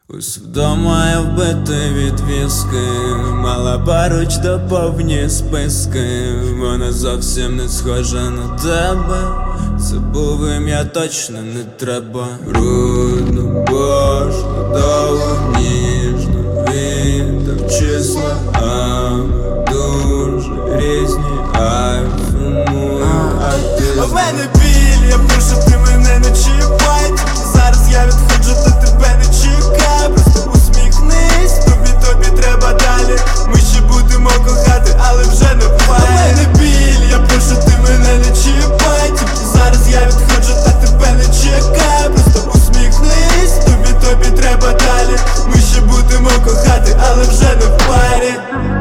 Вдома я вбитий від віски, мала поруч до повні списки. Вона зовсім не схожа на тебе, забув ім'я точно не треба. Брудну, божну, довгу, ніжну, віддав числа, а ми дуже різні, айфоную, а ти А в мене біль, я прошу, ти мене не чіпай. Зараз я відходжу, та тебе не чекай. Просто усміхнись, тобі треба далі. Ми ще будемо кохати, але вже не в парі. А в мене біль, я прошу, ти мене не чіпай. Зараз я відходжу, та тебе не чекай. Просто усміхнись, тобі треба далі. Ми ще будемо кохати, але вже не в парі.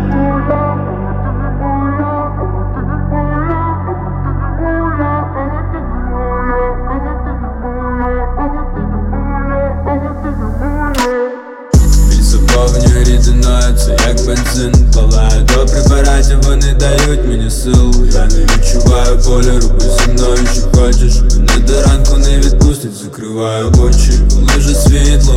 Заповнює рідиною, це як бензин. Палаю до препаратів, вони дають мені сил. Я не відчуваю болю, роби зі мною, що хочеш. Мене до ранку не відпустить, закриваю очі. Коли вже світло